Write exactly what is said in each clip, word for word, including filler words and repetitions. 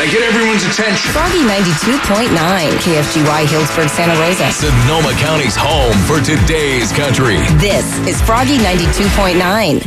I get everyone's attention. Froggy ninety-two point nine, K F G Y, Healdsburg, Santa Rosa. Sonoma County's home for today's country. This is Froggy ninety-two point nine.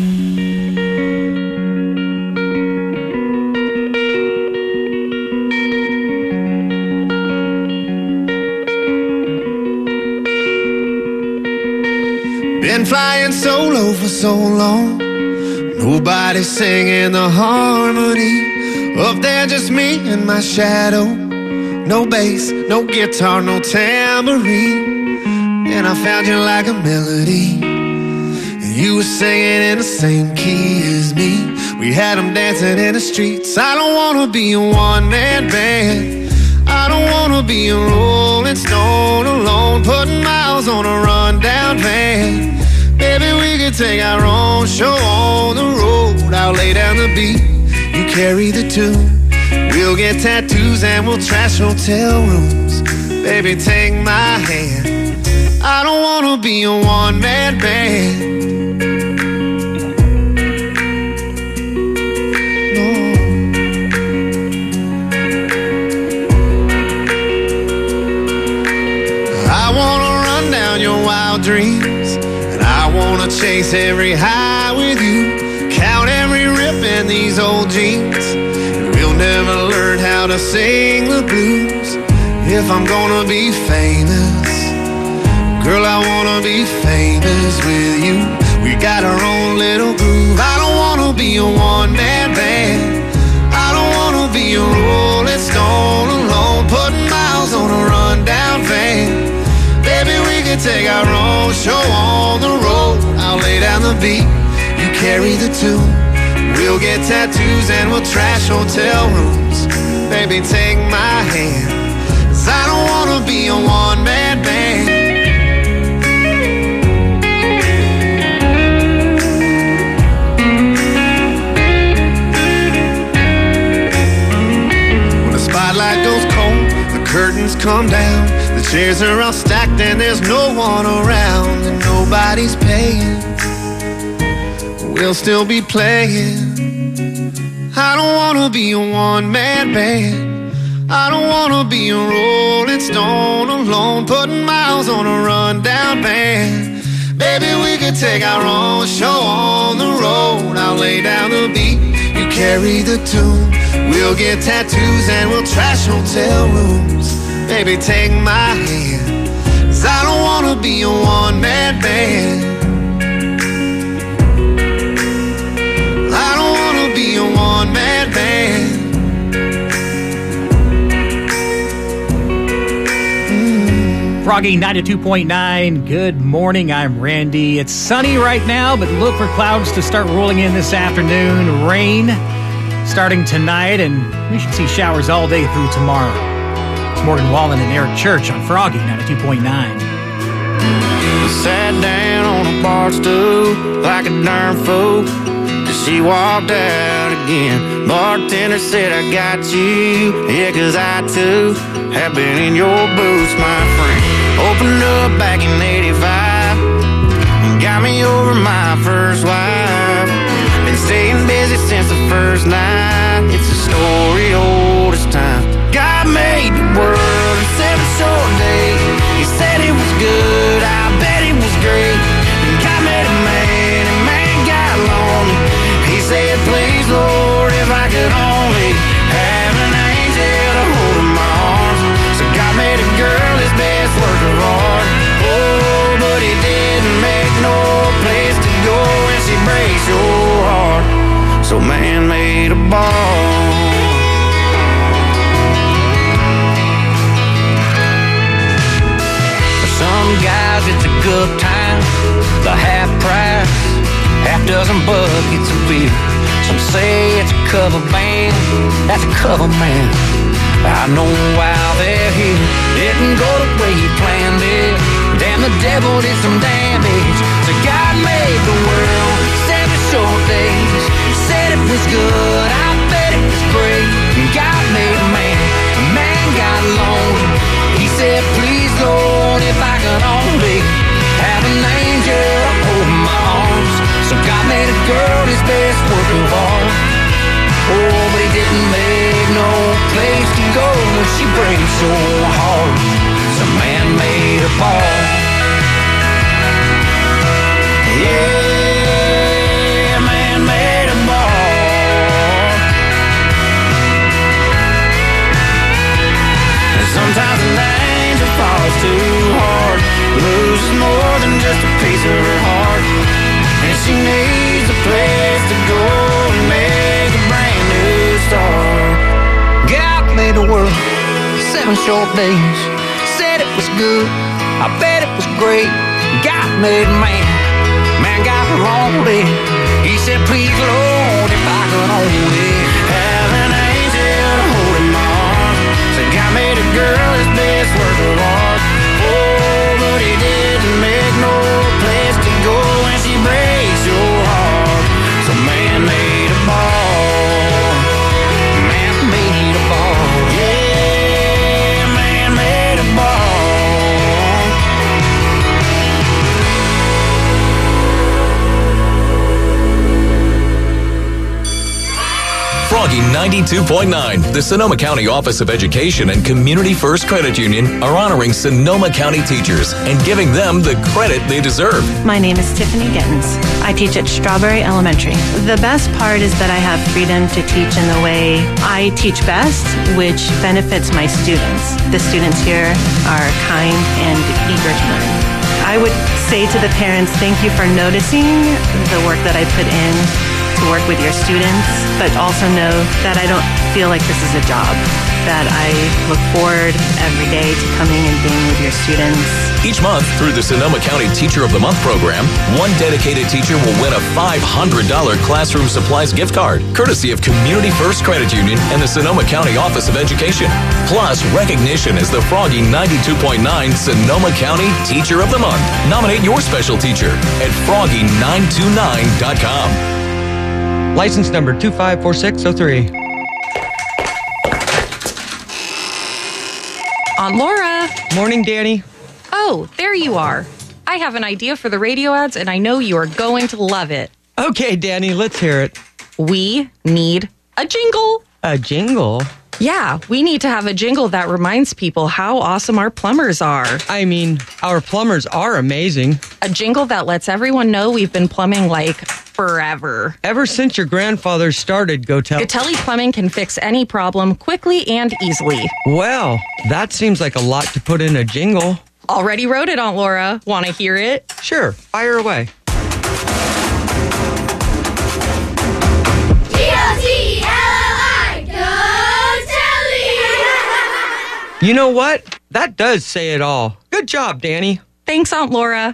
Been flying solo for so long, nobody singing the harmony. Up there just me and my shadow. No bass, no guitar, no tambourine. And I found you like a melody, and you were singing in the same key as me. We had them dancing in the streets. I don't wanna be a one-man band. I don't wanna be a rolling stone alone, putting miles on a rundown van. Maybe we could take our own show on the road. I'll lay down the beat, you carry the tune. We'll get tattoos and we'll trash hotel rooms. Baby, take my hand. I don't wanna be a one-man band. No. I wanna run down your wild dreams, and I wanna chase every high with you. Count every rip in these old jeans, and we'll never learn how to sing the blues. If I'm gonna be famous, girl, I wanna be famous with you. We got our own little groove. I don't wanna be a one-man band. I don't wanna be a rolling stone alone, putting miles on a rundown van. Baby, we can take our own show on the road. I'll lay down the beat, you carry the tune. We'll get tattoos and we'll trash hotel rooms. Baby, take my hand, 'cause I don't wanna be a one-man band. When the spotlight goes cold, the curtains come down, the chairs are all stacked and there's no one around, and nobody's paying. We'll still be playing. I don't wanna be a one-man band. I don't wanna be a rolling stone alone, putting miles on a rundown van. Baby, we could take our own show on the road. I'll lay down the beat, you carry the tune. We'll get tattoos and we'll trash hotel rooms. Baby, take my hand, 'cause I don't wanna be a one-man band. I don't wanna be a one-man band. Mm. Froggy ninety-two point nine, good morning, I'm Randy. It's sunny right now, but look for clouds to start rolling in this afternoon. Rain starting tonight, and we should see showers all day through tomorrow. It's Morgan Wallen and Eric Church on Froggy ninety-two point nine. Sat down on a bar stool like a darn fool. She walked out again. Bartender said, I got you. Yeah, 'cause I too have been in your boots, my friend. Opened up back in eighty-five and got me over my first wife. Been staying busy since the first night. It's a story old as time. God made the world in seven short days. He said it was good, I bet it was great. And God made a man, and man got lonely. He said, please, Lord, if I could only have an angel to hold in my arms. So God made a girl his best work of art. Oh, but he didn't make no place to go when she breaks your heart. So man made a ball. For some guys it's a good time, the half price, half dozen buckets of beer. Some say it's a cover band, that's a cover man. I know while they're here, didn't go the way you planned it. Damn, the devil did some damage. So God made the world seven short days. Said it was good, I bet it was great. And God made a man, a man got lonely. He said, please, Lord, if I could only have an angel to hold my arms. So God made a girl his best work of art. Oh, but he didn't make no place world. Seven short days. Said it was good. I bet it was great. God made man. Man got lonely. He said, please, Lord, if I could only have an angel to hold in my arms. Said God made a girl his best work of art. Oh, but he didn't make no place to go when she breaks your heart. So man made a ball. Man made a ball. Yeah, man made a ball. Froggy ninety-two point nine, the Sonoma County Office of Education and Community First Credit Union are honoring Sonoma County teachers and giving them the credit they deserve. My name is Tiffany Gittens. I teach at Strawberry Elementary. The best part is that I have freedom to teach in the way I teach best, which benefits my students. The students here are kind and eager to learn. I would say to the parents, thank you for noticing the work that I put in to work with your students, but also know that I don't feel like this is a job, that I look forward every day to coming and being with your students. Each month, through the Sonoma County Teacher of the Month program, one dedicated teacher will win a five hundred dollars classroom supplies gift card, courtesy of Community First Credit Union and the Sonoma County Office of Education. Plus, recognition as the Froggy ninety-two point nine Sonoma County Teacher of the Month. Nominate your special teacher at froggy nine two nine dot com. License number two five four six zero three. Aunt Laura. Morning, Danny. Oh, there you are. I have an idea for the radio ads, and I know you are going to love it. Okay, Danny, let's hear it. We need a jingle. A jingle? Yeah, we need to have a jingle that reminds people how awesome our plumbers are. I mean, our plumbers are amazing. A jingle that lets everyone know we've been plumbing like forever. Ever since your grandfather started, Gotel. Gatelli Plumbing can fix any problem quickly and easily. Well, that seems like a lot to put in a jingle. Already wrote it, Aunt Laura. Want to hear it? Sure, fire away. You know what? That does say it all. Good job, Danny. Thanks, Aunt Laura.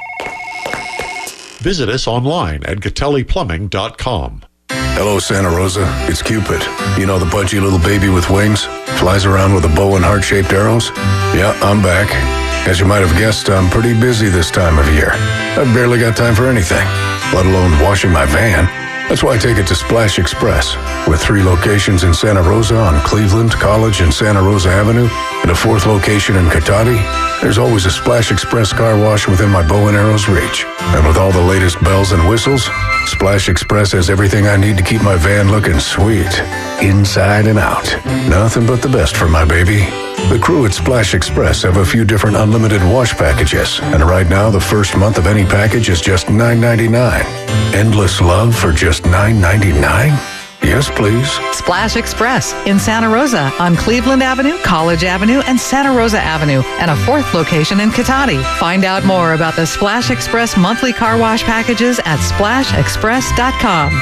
Visit us online at gatelli plumbing dot com. Hello, Santa Rosa. It's Cupid. You know, the pudgy little baby with wings? Flies around with a bow and heart-shaped arrows? Yeah, I'm back. As you might have guessed, I'm pretty busy this time of year. I've barely got time for anything, let alone washing my van. That's why I take it to Splash Express, with three locations in Santa Rosa on Cleveland, College, and Santa Rosa Avenue, and a fourth location in Cotati. There's always a Splash Express car wash within my bow and arrow's reach. And with all the latest bells and whistles, Splash Express has everything I need to keep my van looking sweet, inside and out. Nothing but the best for my baby. The crew at Splash Express have a few different unlimited wash packages, and right now the first month of any package is just nine ninety-nine. Endless love for just nine ninety-nine? Yes, please. Splash Express in Santa Rosa on Cleveland Avenue, College Avenue, and Santa Rosa Avenue, and a fourth location in Cotati. Find out more about the Splash Express monthly car wash packages at splash express dot com.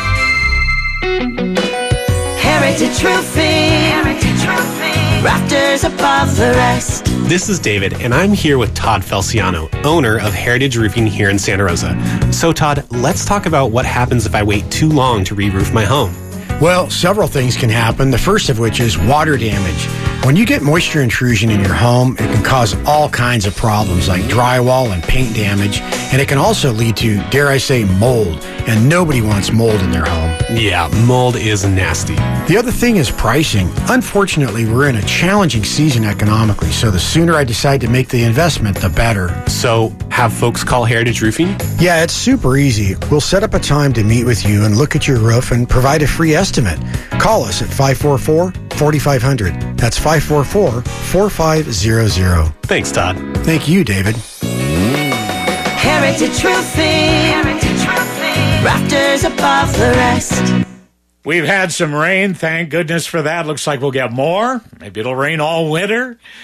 Heritage Roofing. Heritage Roofing. Rafters above the rest. This is David, and I'm here with Todd Felciano, owner of Heritage Roofing here in Santa Rosa. So, Todd, let's talk about what happens if I wait too long to re-roof my home. Well, several things can happen, the first of which is water damage. When you get moisture intrusion in your home, it can cause all kinds of problems like drywall and paint damage, and it can also lead to, dare I say, mold, and nobody wants mold in their home. Yeah, mold is nasty. The other thing is pricing. Unfortunately, we're in a challenging season economically, so the sooner I decide to make the investment, the better. So, have folks call Heritage Roofing? Yeah, it's super easy. We'll set up a time to meet with you and look at your roof and provide a free estimate. Call us at five four four, four five zero zero. That's five four four, four five zero zero. Thanks, Todd. Thank you, David. Heritage Roofing. Heritage Roofing. Rafters above the rest. We've had some rain. Thank goodness for that. Looks like we'll get more. Maybe it'll rain all winter.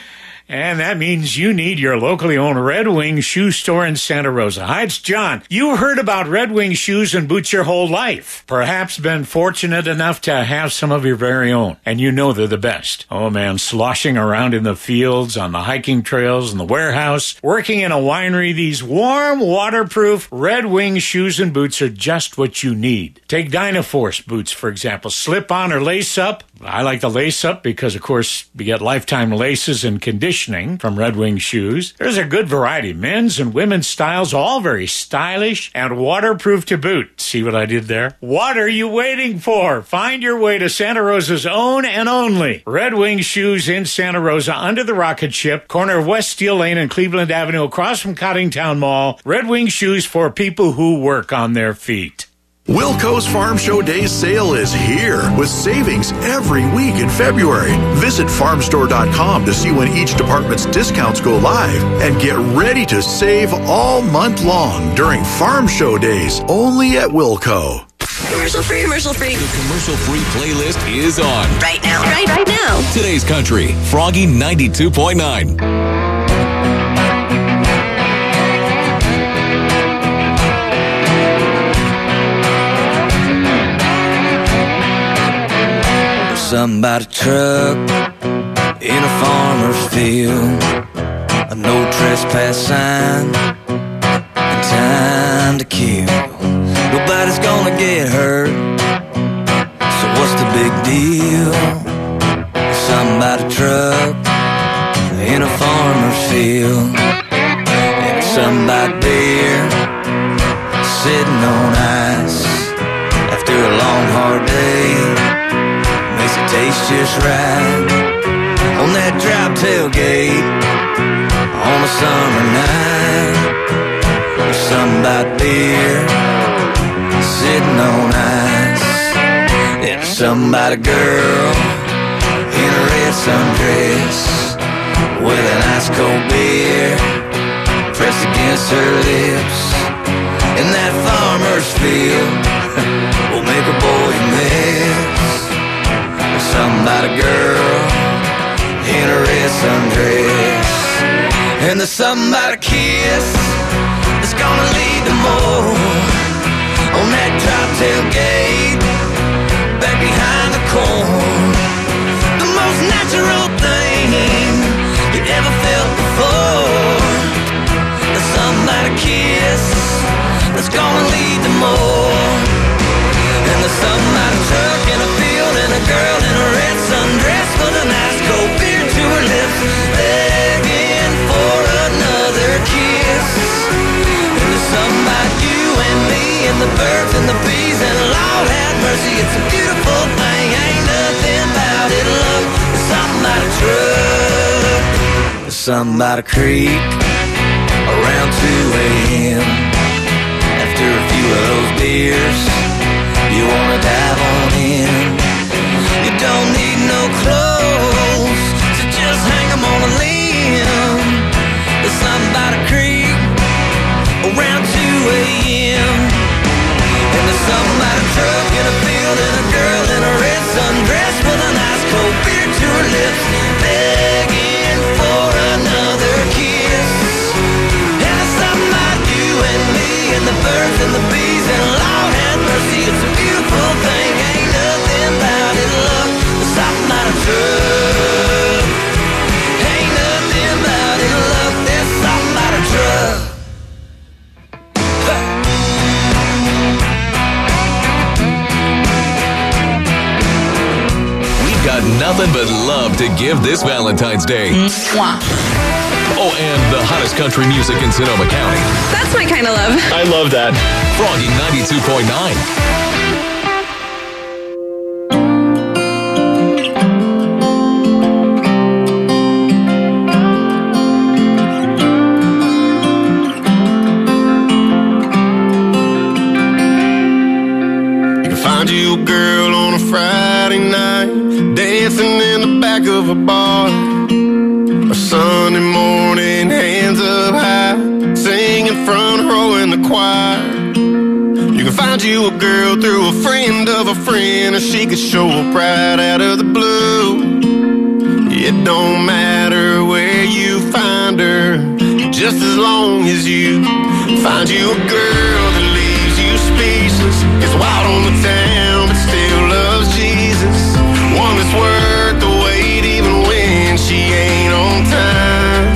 And that means you need your locally owned Red Wing shoe store in Santa Rosa. Hi, it's John. You heard about Red Wing shoes and boots your whole life. Perhaps been fortunate enough to have some of your very own, and you know they're the best. Oh man, sloshing around in the fields, on the hiking trails, in the warehouse, working in a winery, these warm, waterproof Red Wing shoes and boots are just what you need. Take Dynaforce boots, for example. Slip on or lace up. I like the lace up because, of course, you get lifetime laces and conditioning from Red Wing shoes. There's a good variety. Men's and women's styles, all very stylish and waterproof to boot. See what I did there? What are you waiting for? Find your way to Santa Rosa's own and only Red Wing shoes in Santa Rosa under the rocket ship, corner of West Steel Lane and Cleveland Avenue across from Cottingtown Mall. Red Wing shoes for people who work on their feet. Wilco's Farm Show Days sale is here with savings every week in February. Visit farm store dot com to see when each department's discounts go live and get ready to save all month long during Farm Show Days only at Wilco. Commercial free, commercial free. The commercial free playlist is on. Right now. Right, right now. Today's Country, Froggy ninety-two point nine. Something about a truck in a farmer's field, a no trespass sign, and time to kill. Nobody's gonna get hurt, so what's the big deal? Something about a truck in a farmer's field, and something about beer sitting on ice after a long hard day. Makes it taste just right on that drop tailgate on a summer night. There's something about beer sitting on ice. And there's something about a girl in a red sundress with an ice cold beer pressed against her lips. And that farmer's field will make a boy miss. Something about a girl in a red sundress. And there's something about a kiss that's gonna lead to more on that drop tailgate back behind the corn. The most natural thing you ever felt before. There's something about a kiss that's gonna lead to more. And there's something about a truck in a field and a girl in a red sundress with a nice cold beer to her lips, begging for another kiss. And there's something about you and me and the birds and the bees, and Lord have mercy, it's a beautiful thing. Ain't nothing about it, love. There's something about a truck. There's something about a creek around two a.m. After a few of those beers, you wanna dive on in. You don't need no clothes to just hang them on a limb. There's something about a creek around two a.m. And there's something about a truck in a field and a girl in a red sundress with a nice cold beer to her lips, begging for another kiss. And there's something about you and me and the birds and the bees, and Lord have mercy, it's a beautiful thing. Ain't nothing about it, love. There's something about a truck. Ain't nothing about it, love. There's something about a truck. We've got nothing but love to give this Valentine's Day. Mwah. Oh, and the hottest country music in Sonoma County. That's my kind of love. I love that. Froggy ninety-two point nine. You can find you a girl on a Friday night, dancing in the back of a bar. A Sunday morning, hands up high, singing front row in the choir. You can find you a girl through a friend of a friend, or she could show up right out of the blue. It don't matter where you find her, just as long as you find you a girl that leaves you speechless. Gets wild on the town, but still loves Jesus. One that's worth the wait even when she ain't on time.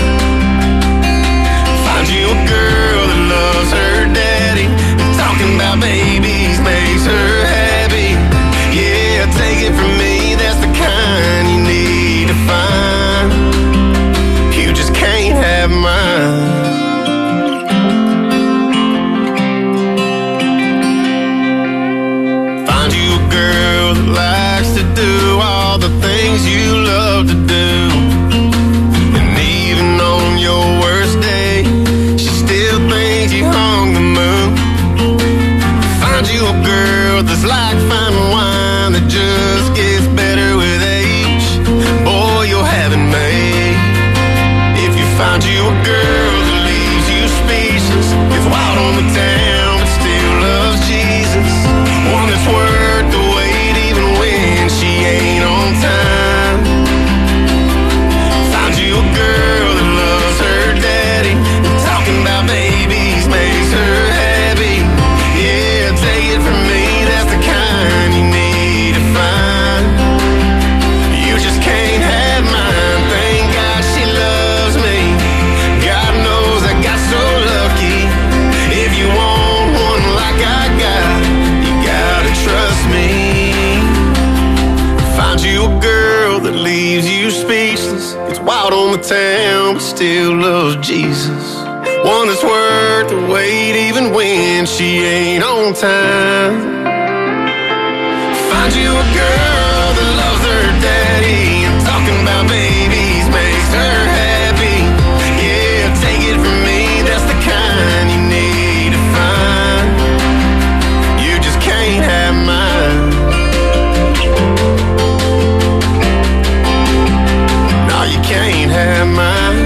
Find you a girl that loves her daddy, and talking about babies makes her happy. Yeah, take it from me, that's the kind you need to find. You just can't have mine. Find you a girl that likes to do all the things you love to do, and even on your worst day, she still thinks you hung the moon. Find you a girl that's like fine wine that just gets better with age. Boy, you'll have it made if you find you a girl that leaves you speechless. Gets wild on the town but still loves Jesus. One that's worth the wait even when she ain't on time. Find you a girl that loves her daddy, and talking about babies makes her happy. Yeah, take it from me, that's the kind you need to find. You just can't have mine. Thank God she loves me. God knows I got so lucky. If you want one like I got, you gotta trust me. Find you a girl that leaves you speechless. It's wild on the town but still loves Jesus. One that's worth the wait even when she ain't on time. Find you a girl that loves her daddy, and talking about babies makes her happy. Yeah, take it from me, that's the kind you need to find. You just can't have mine. No, you can't have mine.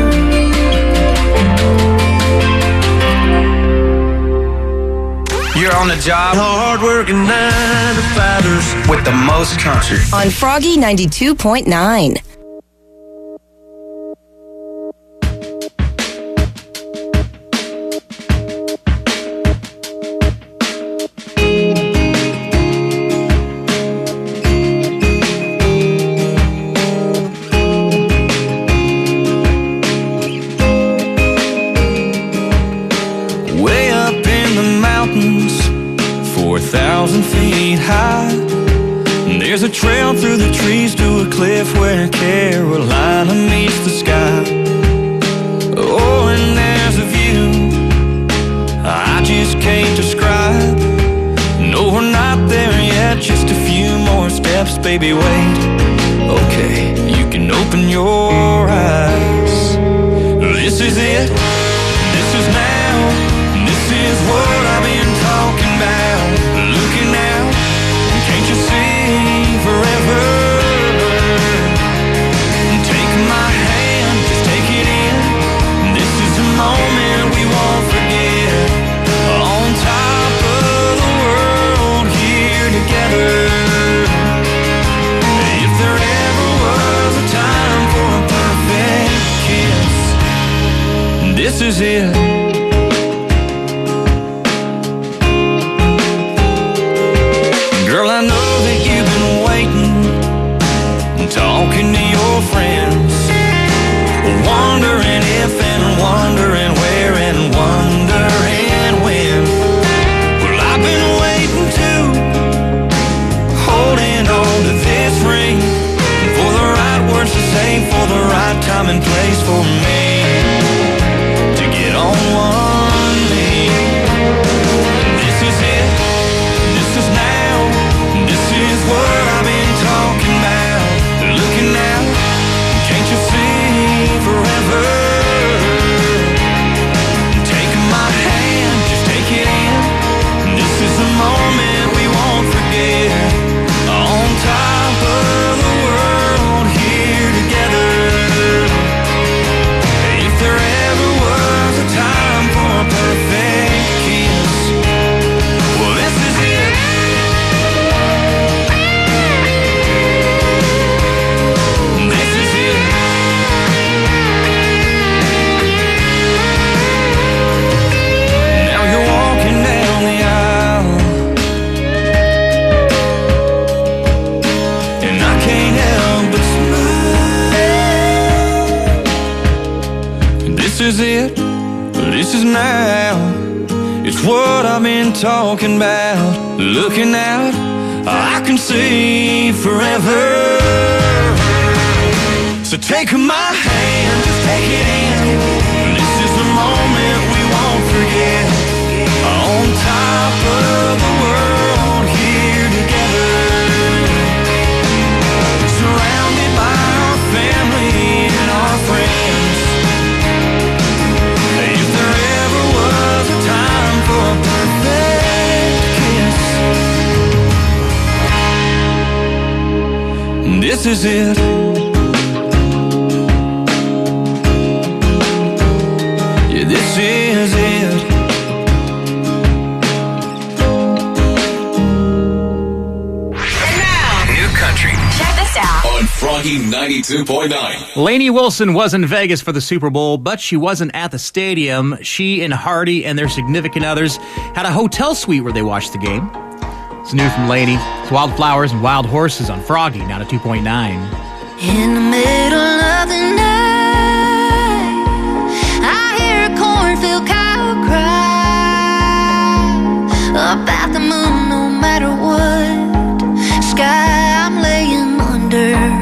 You're on the job, hard-working nine to fivers with the most country. On Froggy ninety-two point nine. Way up in the mountains, four thousand feet high. There's a trail through the trees to a cliff where Carolina meets the sky. Oh, and there's a view I just can't describe. No, we're not there yet, just a few more steps, baby, wait. Okay, you can open your eyes. This is it, this is now, this is what I've been talking about. Looking out, can't you see forever? Take my hand, just take it in. This is a moment we won't forget. On top of the world, here together. If there ever was a time for a perfect kiss, this is it. Girl, I know that you've been waiting, talking to your friends, wondering if and wondering where and wondering when. Well, I've been waiting too, holding on to this ring, for the right words to say, for the right time and place for me to get on one it, this is now. It's what I've been talking about. Looking out, I can see forever. So take my hand, just take it in. This is the moment we won't forget. On top of the world, here together. Surrounded by our family and our friends. If there ever was a time for a perfect kiss, this is it. Yeah, this is it. Check this out on Froggy ninety-two point nine. Lainey Wilson was in Vegas for the Super Bowl, but she wasn't at the stadium. She and Hardy and their significant others had a hotel suite where they watched the game. It's new from Lainey. It's Wildflowers and Wild Horses on Froggy ninety-two point nine. In the middle of the night, I hear a cornfield cow cry about the moon no matter what sky I'm laying under.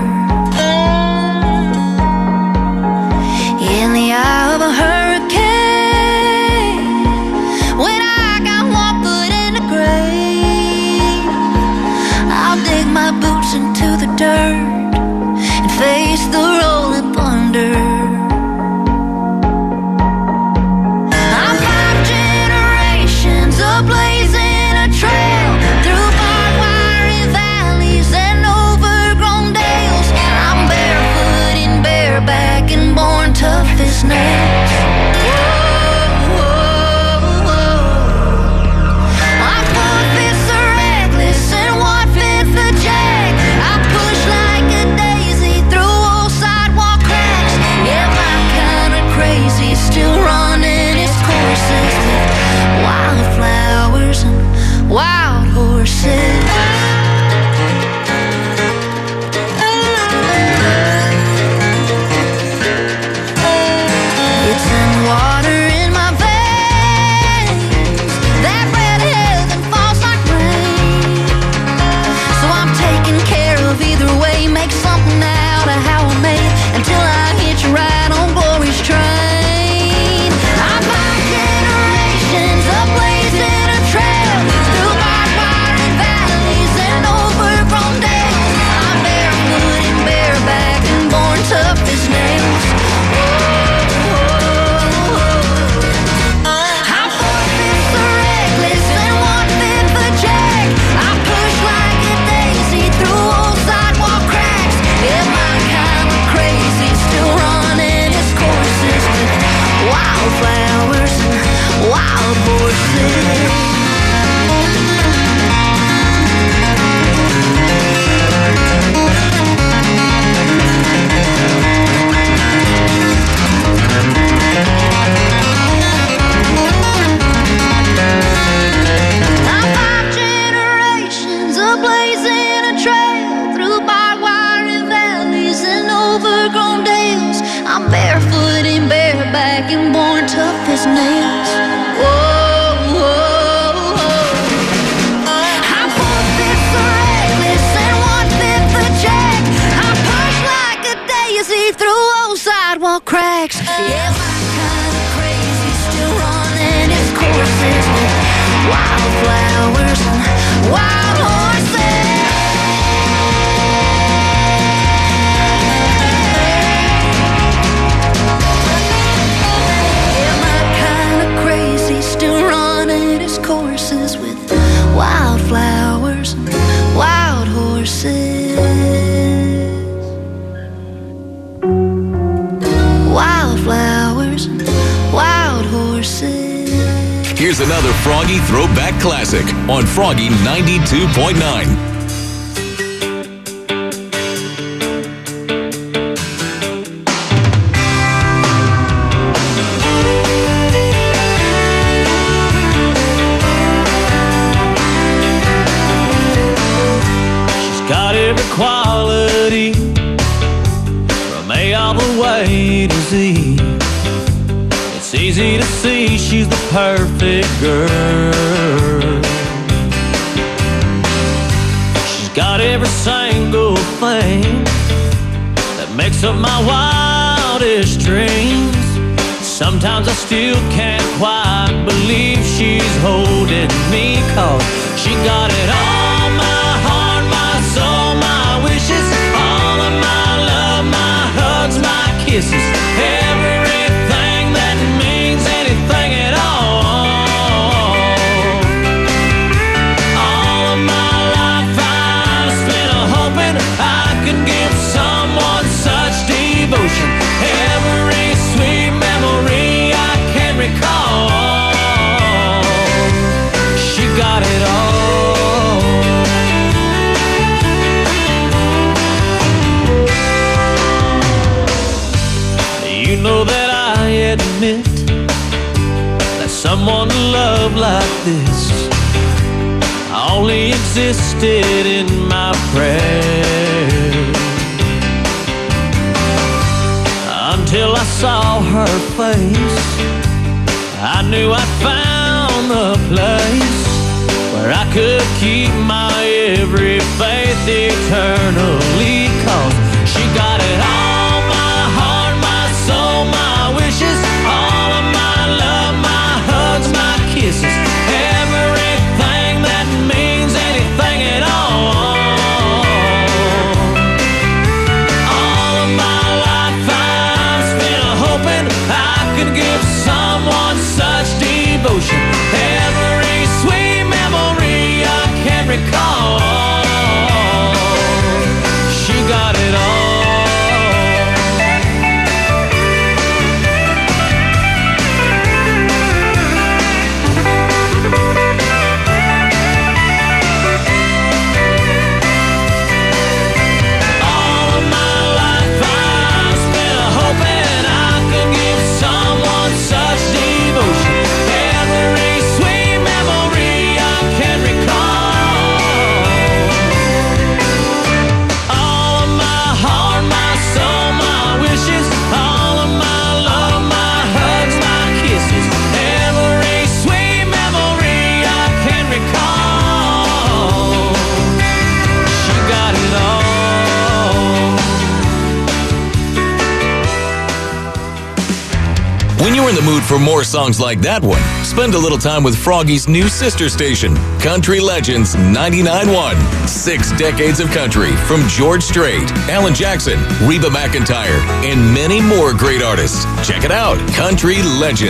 In the eye of a hurricane, when I got one foot in the grave, I'll dig my boots into the dirt and face the rolling thunder. I'm five generations of blazing a trail through barbed wire and valleys and overgrown dales. I'm barefoot and bareback and born tough as nails. Whoa, whoa, whoa. My four fists are reckless and one fifth a jack. I push like a daisy through old sidewalk cracks. Yeah, my kind of crazy, still running its courses with wildflowers and wild horses. It's in water in my veins, that red heaven falls like rain. So I'm taking care of either way, make something out of how I made until I hit you right on glory's train. I'm five generations of blazing a trail through barbed wire and valleys and overgrown dales. I'm barefoot and bareback and born tough as nails. I'm four fifths a reckless and one fifth a jack. I push like a daisy through old sidewalk cracks. Yeah, my kind of crazy, still running its courses with wildflowers and wild horses. I'm five generations of blazing a trail through barbed wire and valleys and overgrown dales. I'm barefoot and bareback and born tough as nails. Whoa, whoa, whoa. I'm four fifths a reckless and one fifth a jack. I push like a daisy through old sidewalk cracks. Yeah, my kind of crazy, still running its courses with wildflowers and wild horses. Yeah, my kind of crazy, still running its courses with wildflowers and wild horses. Wildflowers and wild horses. Here's another Froggy Throwback Classic on Froggy ninety-two point nine. She's got every quality from A all the way to Z. It's It's easy to see she's the perfect girl. She's got every single thing that makes up my wildest dreams. Sometimes I still can't quite believe she's holding me, 'cause she got it all, my heart, my soul, my wishes, all of my love, my hugs, my kisses, everything that means anything at all. All of my life I've spent hoping I could give someone such devotion. Every sweet memory I can recall, she got it all. You know that I admit that someone to love like this only existed in my prayers, until I saw her face. I knew I'd found the place where I could keep my every faith eternally, 'cause she got it all, my heart, my soul, my wishes, all of my love, my hugs, my kisses, everything that means anything at all. All of my life I've spent hoping I could give someone such devotion. Every sweet memory I can recall, she got it all. All of my life I've spent hoping I could give someone such devotion. Every sweet memory I can recall. All of my heart, my soul, my wishes, all of my love, my hugs, my kisses, every sweet memory I can recall. She got it all. When you're in the mood for more songs like that one, spend a little time with Froggy's new sister station, Country Legends ninety-nine point one. Six decades of country from George Strait, Alan Jackson, Reba McEntire, and many more great artists. Check it out, Country Legends.